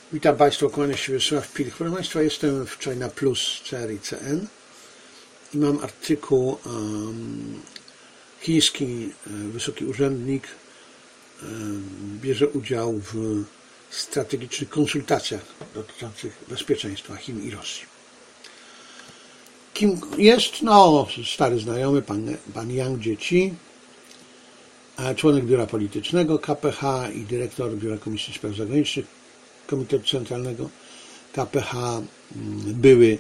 Witam Państwa, kłania się Wiesław Pilch. Proszę Państwa, jestem w China Plus CRICN i mam artykuł chiński wysoki urzędnik bierze udział w strategicznych konsultacjach dotyczących bezpieczeństwa Chin i Rosji. Kim jest? No, stary znajomy, pan Yang Jiechi, członek biura politycznego KPH i dyrektor Biura Komisji Spraw Zagranicznych Komitetu Centralnego KPH, były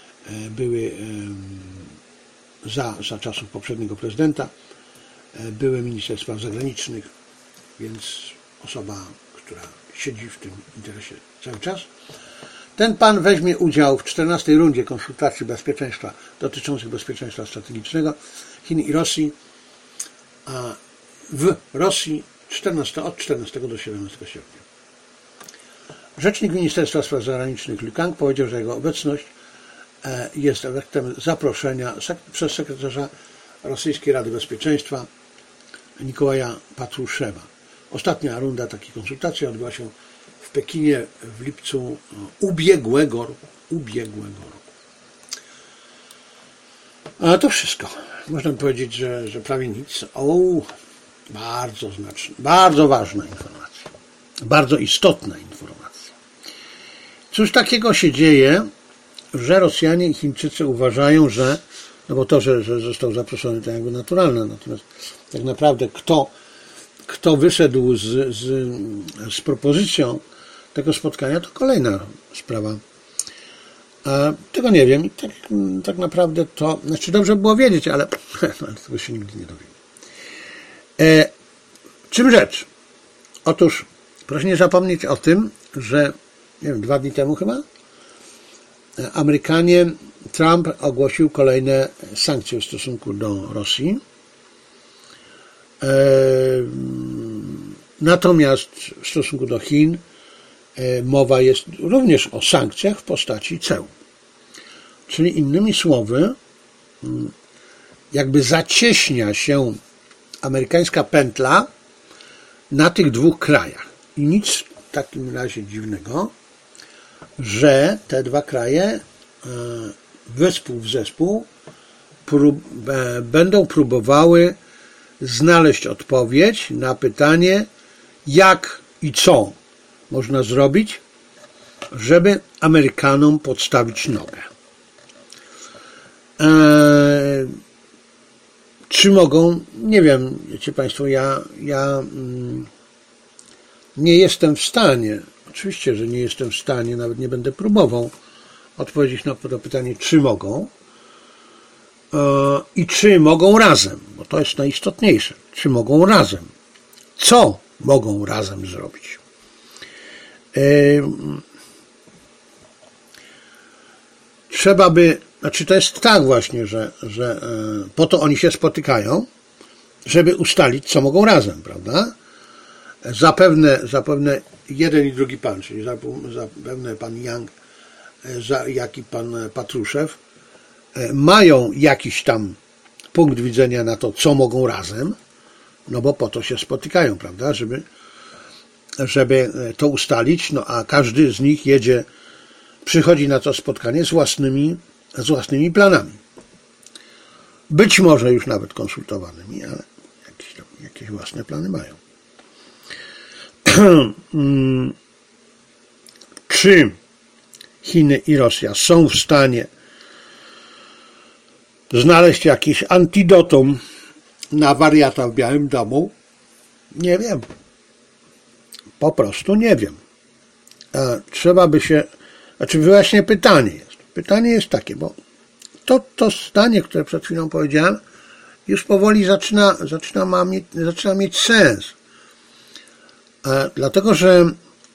za czasów poprzedniego prezydenta, były minister spraw zagranicznych, więc osoba, która siedzi w tym interesie cały czas. Ten pan weźmie udział w 14. rundzie konsultacji bezpieczeństwa dotyczących bezpieczeństwa strategicznego Chin i Rosji, a w Rosji od 14 do 17 sierpnia. Rzecznik Ministerstwa Spraw Zagranicznych Liu Kang powiedział, że jego obecność jest efektem zaproszenia przez sekretarza Rosyjskiej Rady Bezpieczeństwa Nikołaja Patruszewa. Ostatnia runda takiej konsultacji odbyła się w Pekinie w lipcu ubiegłego roku. A to wszystko. Można powiedzieć, że prawie nic. Bardzo znaczna, bardzo ważna informacja. Bardzo istotna informacja. Cóż takiego się dzieje, że Rosjanie i Chińczycy uważają, że, no bo to, że został zaproszony, to jakby naturalne, natomiast tak naprawdę kto wyszedł z propozycją tego spotkania, to kolejna sprawa. Tego nie wiem i tak naprawdę to, znaczy dobrze było wiedzieć, ale tego się nigdy nie dowiem. Czym rzecz? Otóż proszę nie zapomnieć o tym, że nie wiem, 2 dni temu chyba Amerykanie, Trump ogłosił kolejne sankcje w stosunku do Rosji. Natomiast w stosunku do Chin mowa jest również o sankcjach w postaci ceł. Czyli innymi słowy, jakby zacieśnia się amerykańska pętla na tych 2 krajach. I nic w takim razie dziwnego, że te 2 kraje wespół w zespół będą próbowały znaleźć odpowiedź na pytanie, jak i co można zrobić, żeby Amerykanom podstawić nogę. Czy mogą? Nie wiem, wiecie Państwo, ja nie jestem w stanie, oczywiście, że nie jestem w stanie, nawet nie będę próbował odpowiedzieć na to pytanie, czy mogą i czy mogą razem, bo to jest najistotniejsze, czy mogą razem, co mogą razem zrobić. Trzeba by, znaczy to jest tak właśnie, że po to oni się spotykają, żeby ustalić, co mogą razem, prawda? Zapewne jeden i drugi pan, czyli zapewne pan Yang, jak i pan Patruszew, mają jakiś tam punkt widzenia na to, co mogą razem, no bo po to się spotykają, prawda, żeby to ustalić, no a każdy z nich przychodzi na to spotkanie z własnymi planami. Być może już nawet konsultowanymi, ale jakieś własne plany mają. Czy Chiny i Rosja są w stanie znaleźć jakieś antidotum na wariata w Białym Domu? Nie wiem. Po prostu nie wiem. Trzeba by się, znaczy właśnie pytanie jest takie, bo to zdanie, które przed chwilą powiedziałem, już powoli zaczyna mieć sens. Dlatego, że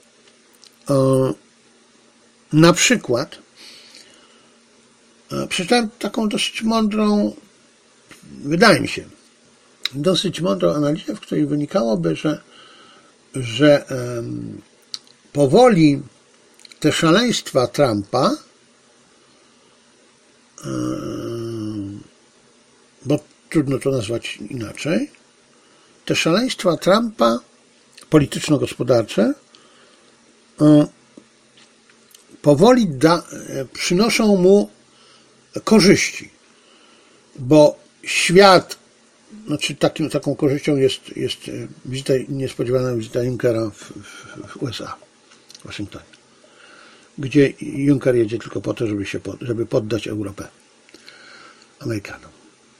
na przykład przeczytałem taką dosyć mądrą, wydaje mi się, dosyć mądrą analizę, w której wynikałoby, że powoli te szaleństwa Trumpa, bo trudno to nazwać inaczej, te szaleństwa Trumpa polityczno-gospodarcze powoli przynoszą mu korzyści, bo świat, znaczy taką korzyścią jest niespodziewana wizyta Junckera w USA, w Waszyngtonie, gdzie Juncker jedzie tylko po to, żeby poddać Europę Amerykanom.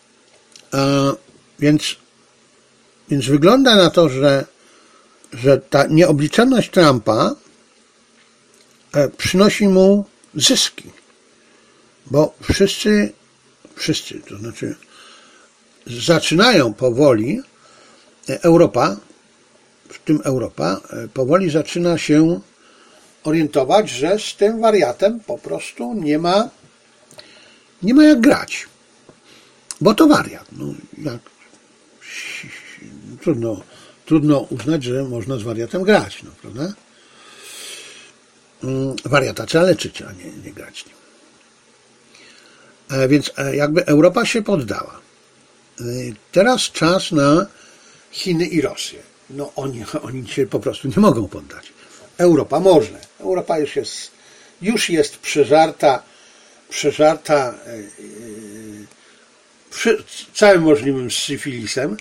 Więc wygląda na to, że ta nieobliczalność Trumpa przynosi mu zyski, bo wszyscy, to znaczy zaczynają powoli, Europa, w tym Europa, powoli zaczyna się orientować, że z tym wariatem po prostu nie ma jak grać, bo to wariat. Trudno uznać, że można z wariatem grać, prawda? Wariata trzeba leczyć, a nie grać nim. Więc jakby Europa się poddała. Teraz czas na Chiny i Rosję. Oni się po prostu nie mogą poddać. Europa może. Europa już jest przeżarta całym możliwym syfilisem,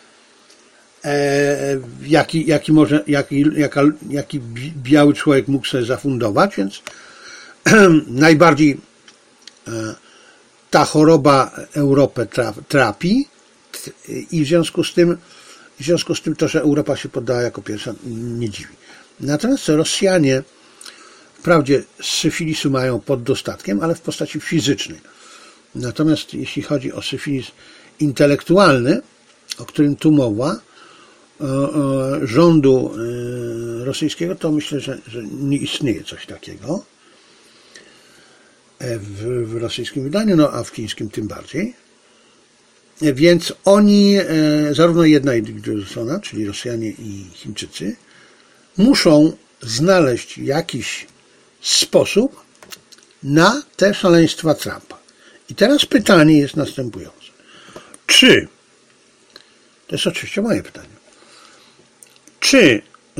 jaki biały człowiek mógł sobie zafundować, więc najbardziej ta choroba Europę trapi i w związku z tym to, że Europa się poddała jako pierwsza, nie dziwi. Natomiast Rosjanie wprawdzie syfilisu mają pod dostatkiem, ale w postaci fizycznej. Natomiast jeśli chodzi o syfilis intelektualny, o którym tu mowa, rządu rosyjskiego, to myślę, że nie istnieje coś takiego w rosyjskim wydaniu, a w chińskim tym bardziej. Więc oni, zarówno jedna i druga strona, czyli Rosjanie i Chińczycy, muszą znaleźć jakiś sposób na te szaleństwa Trumpa. I teraz pytanie jest następujące. To jest oczywiście moje pytanie, czy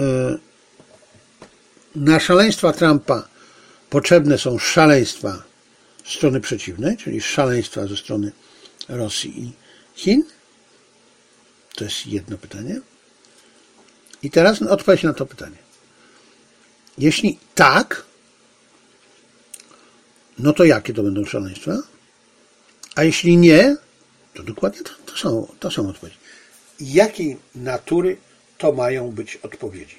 na szaleństwa Trumpa potrzebne są szaleństwa strony przeciwnej, czyli szaleństwa ze strony Rosji i Chin? To jest jedno pytanie. I teraz odpowiedź na to pytanie. Jeśli tak, no to jakie to będą szaleństwa? A jeśli nie, to dokładnie to są odpowiedzi. Jakiej natury to mają być odpowiedzi?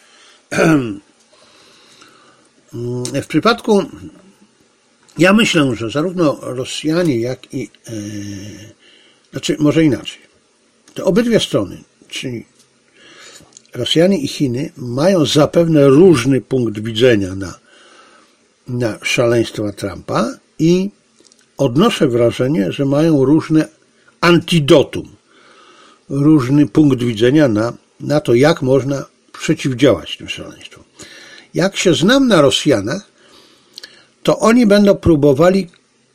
W przypadku, ja myślę, że zarówno Rosjanie, jak i, znaczy może inaczej, te obydwie strony, czyli Rosjanie i Chiny, mają zapewne różny punkt widzenia na szaleństwa Trumpa i odnoszę wrażenie, że mają różne antidotum, różny punkt widzenia na to, jak można przeciwdziałać tym szaleństwom. Jak się znam na Rosjanach, to oni będą próbowali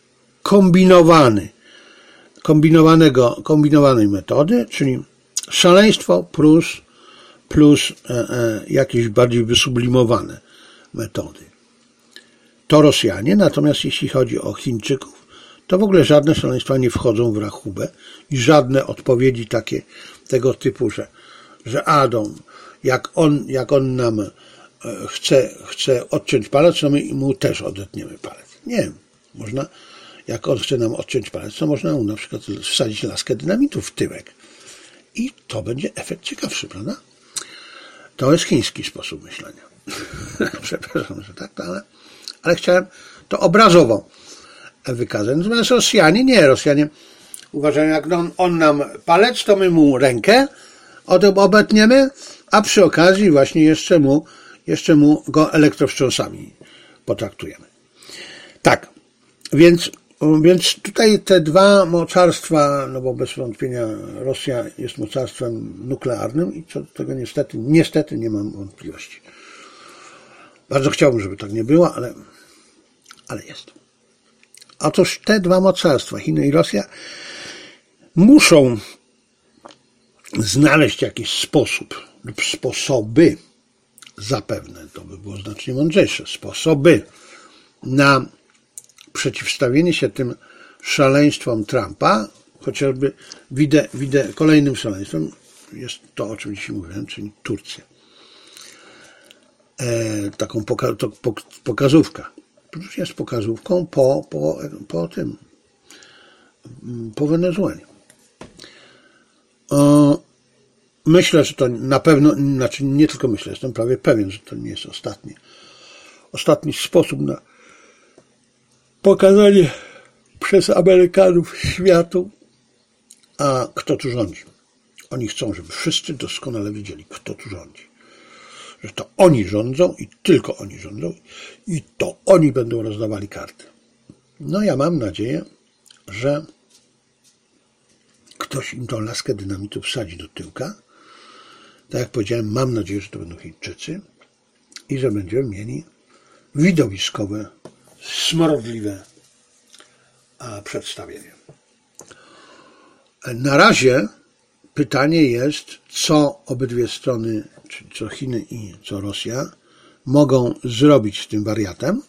kombinowanej metody, czyli szaleństwo plus jakieś bardziej wysublimowane metody. To Rosjanie, natomiast jeśli chodzi o Chińczyków, to w ogóle żadne szaleństwa nie wchodzą w rachubę i żadne odpowiedzi tego typu, że Adam, jak on nam chce odciąć palec, to my mu też odetniemy palec. Nie, można, jak on chce nam odciąć palec, to można mu na przykład wsadzić laskę dynamitu w tyłek. I to będzie efekt ciekawszy, prawda? To jest chiński sposób myślenia. Przepraszam, że tak, ale chciałem to obrazowo wykazać. Natomiast Rosjanie nie. Rosjanie uważają, jak on nam palec, to my mu rękę obetniemy, a przy okazji właśnie jeszcze mu go elektrowstrząsami potraktujemy. Tak, więc tutaj te dwa mocarstwa, no bo bez wątpienia Rosja jest mocarstwem nuklearnym i co do tego niestety nie mam wątpliwości. Bardzo chciałbym, żeby tak nie było, ale jest. Otóż te dwa mocarstwa, Chiny i Rosja, muszą znaleźć jakiś sposób lub sposoby, zapewne to by było znacznie mądrzejsze, sposoby na przeciwstawienie się tym szaleństwom Trumpa, chociażby widzę kolejnym szaleństwem, jest to, o czym dzisiaj mówiłem, czyli Turcja. Taką pokazówka. Jest pokazówką po Wenezueli. Myślę, że to na pewno, znaczy nie tylko myślę, jestem prawie pewien, że to nie jest ostatni sposób na pokazanie przez Amerykanów światu, a kto tu rządzi. Oni chcą, żeby wszyscy doskonale wiedzieli, kto tu rządzi. Że to oni rządzą i tylko oni rządzą i to oni będą rozdawali karty. No ja mam nadzieję, że ktoś im tą laskę dynamitu wsadzi do tyłka. Tak jak powiedziałem, mam nadzieję, że to będą Chińczycy i że będziemy mieli widowiskowe, smrodliwe przedstawienie. Na razie pytanie jest, co obydwie strony, czyli co Chiny i co Rosja, mogą zrobić z tym wariatem.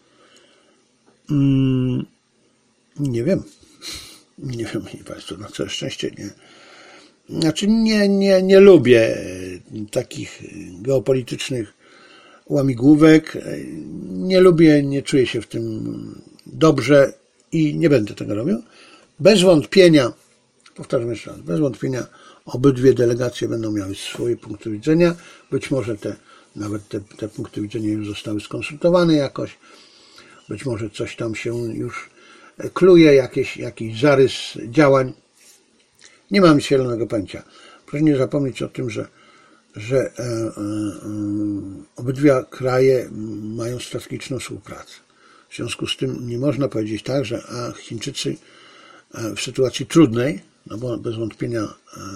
Nie wiem. Nie wiem, Państwo, na całe szczęście nie. Znaczy nie lubię takich geopolitycznych łamigłówek. Nie lubię, nie czuję się w tym dobrze i nie będę tego robił. Bez wątpienia, powtarzam jeszcze raz, bez wątpienia obydwie delegacje będą miały swoje punkty widzenia. Być może nawet te punkty widzenia już zostały skonsultowane jakoś. Być może coś tam się już kluje, jakiś zarys działań. Nie mam zielonego pojęcia. Proszę nie zapomnieć o tym, że obydwie kraje mają strategiczną współpracę. W związku z tym nie można powiedzieć tak, że Chińczycy w sytuacji trudnej, no bo bez wątpienia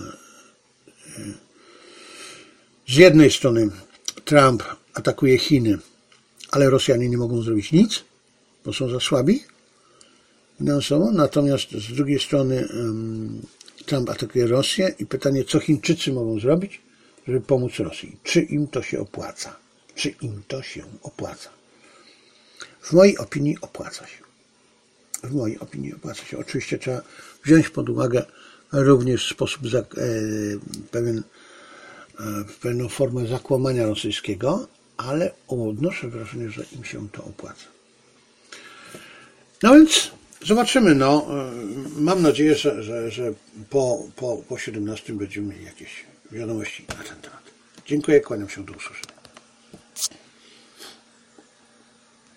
z jednej strony Trump atakuje Chiny, ale Rosjanie nie mogą zrobić nic, bo są za słabi finansowo, natomiast z drugiej strony Trump atakuje Rosję i pytanie, co Chińczycy mogą zrobić, żeby pomóc Rosji. Czy im to się opłaca? Czy im to się opłaca? W mojej opinii opłaca się. W mojej opinii opłaca się. Oczywiście trzeba wziąć pod uwagę również sposób, pewną formę zakłamania rosyjskiego, ale odnoszę wrażenie, że im się to opłaca. No więc zobaczymy. No, mam nadzieję, że po 17 będziemy mieli jakieś wiadomości na ten temat. Dziękuję, kłaniam się, do usłyszenia.